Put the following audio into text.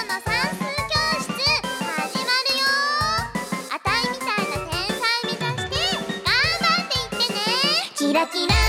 の算数教室始まるよ。あたいみたいな天才目指して頑張っていってね。キラキラ